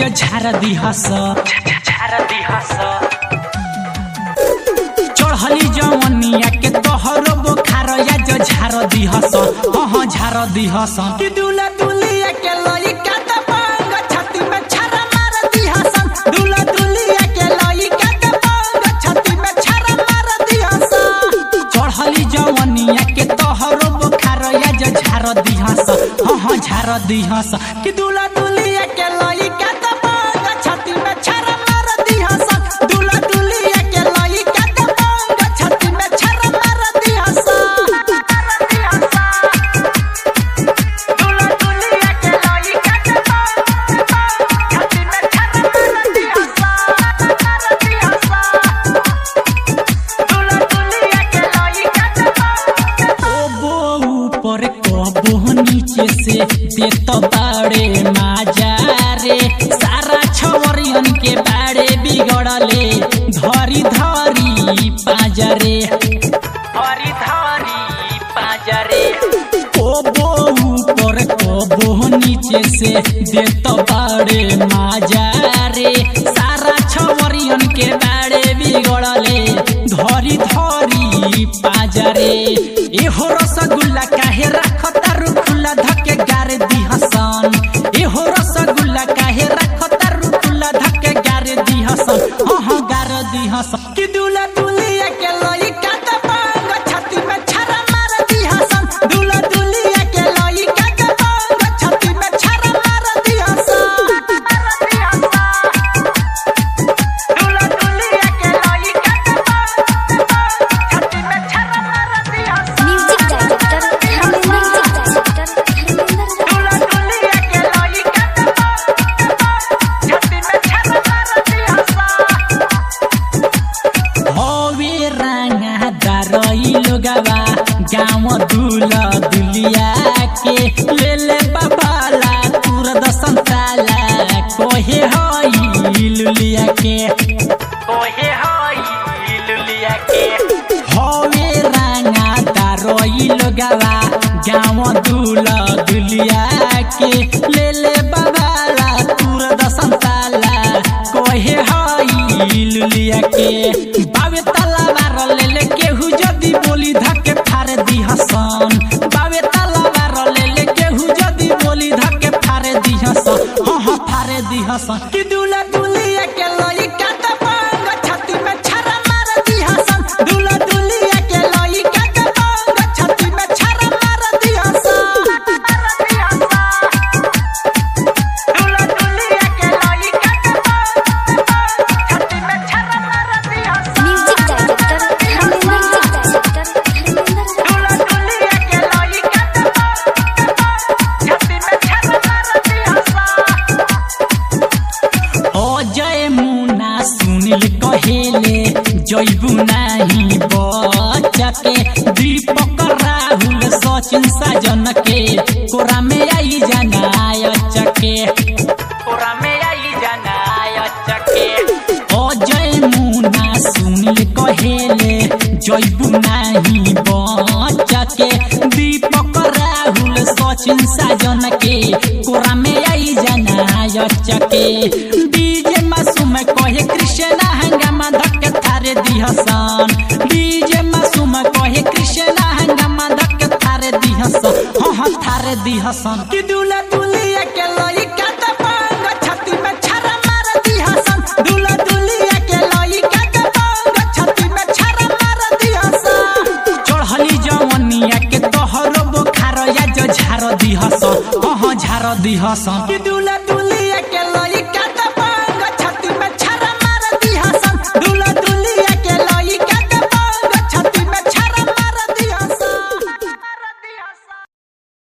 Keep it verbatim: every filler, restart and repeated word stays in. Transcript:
जो झार दिहस झार दिहस चढ़ली जवनिया के तोहरो बोखार या जो झार दिहस हाँ झार दिहस कि दूल्हा दुल्हिया के लइका त पांग छाती में छारा मार दिहस दूल्हा दुल्हिया के लइका त पांग छाती में छारा मार दिहस चढ़ली जवनिया के तोहरो बोखार या जो झार दिहस हाँ झार दिहस कि दूल्हा दुल्हिया के लइका त पांग छाती में छारा मार दिहस दूल्हा दुल्हिया के लइका त पांग छाती में छारा मार दिहस दूल्हा दुल्हिया के लइका त पांग छाती में छारा मार दिहस दूल्हा दुल्हिया के लइका त पांग ओबो ऊपर कबो नीचे से देत बाड़े माजा रे सारा छवरियन के बाड़े बिगड़ले धरी धरी पाजरे धरी धरी पाजरे कबो ऊपर कबो नीचे से देत बाड़े माजा रे सारा छवरियन के बाड़े बिगड़ले धरी धरी पाजरे एहो रसगुल्ला काहे राखता रुखुला धके गार दिहसन एहो रसगुल्ला काहे राखता रुखुला धके गार दिहसन हाँ गार दिहसन कि दूल्हा दुल्हिया के लइका त पांग छाती में छारा मार दिहसन दूल्हा दुल्हिया के लइका त पांग छाती में छारा मार दिहसन दूल्हा दुल्हिया के लइका त पांग छाती में छारा मार दिहसन म्यूजिक डायरेक्टर धर्मेंद्र डायरेक्टर दूल्हा दुल्हिया के लइका त पांग छाती में छारा मार दिहसन होवे रंगा दारई लोगवा गाँव दूल्हा दुल्हिया के ले ले बाबाला तुर दसन ताला कोहे हई लुलिया के कोहे हई लुलिया के होवे रंगा दारई लोगवा गाँव दूल्हा दुल्हिया के ले ले बाबाला तुर दसन ताला कोहे हई लुलिया के बावे तलवार ले ले केहू जदी बोली धके फाड़ दिहसन बावे तलवार ले ले केहू जदी बोली धके फाड़ दिहसन हाँ हाँ फाड़ दिहसन कि दूल्हा दुल्हिया के लइका त पांग छाती में छारा मार दिहसन दूल्हा दुल्हिया के लइका त पांग छाती में छारा मार दिहसन दूल्हा दुल्हिया के लइका त पांग छाती में छारा मार दिहसन म्यूजिक डायरेक्टर धर्मेंद्र डायरेक्टर दूल्हा दुल्हिया के लइका त पांग छाती में छारा मार दिहसन ओ जय मुना सुनील कहेले जैबू नाही बचके दीपक राहुल सचिन साजन के कोरा में आई जनाय चके कोरा में आई जनाय चके ओ जय मुना सुनील कहेले जैबू नाही बचके दीपक राहुल सचिन साजन के कोरा में आई जनाय चके डीजे मासूम कहे कृष्ण हंगामा धक्के थारे दिहसन डीजे मासूम कहे कृष्ण हंगामा धक्के थारे दिहसन हाँ हाँ थारे दिहसन कि दूल्हा दुल्हिया के लइका त पांग छाती में छारा मार दिहसन दूल्हा दुल्हिया के लइका त पांग छाती में छारा मार दिहसन चढ़ली जवनिया के तोहरो बोखार या जो झार दिहसन हाँ झार दिहसन कि दूल्हा दुल्हिया के लइका त पांग छाती में छारा मार दिहसन दूल्हा